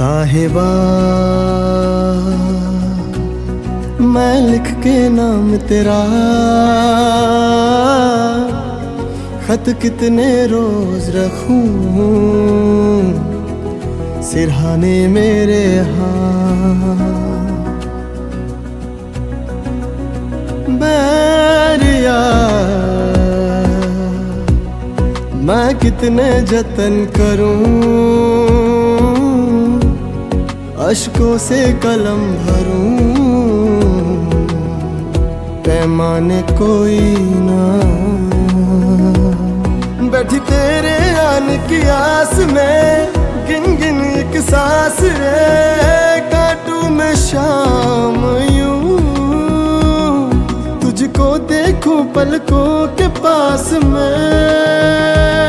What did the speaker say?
साहिबा मैं लिख के नाम तेरा खत कितने रोज रखूं सिरहाने मेरे बैरिया मैं कितने जतन करूं अश्कों से कलम भरूं पैमाने कोई ना बैठी तेरे आने की आस में गिन गिन एक सांस रे काटूं मैं शाम यूं तुझको देखूं पलकों के पास में।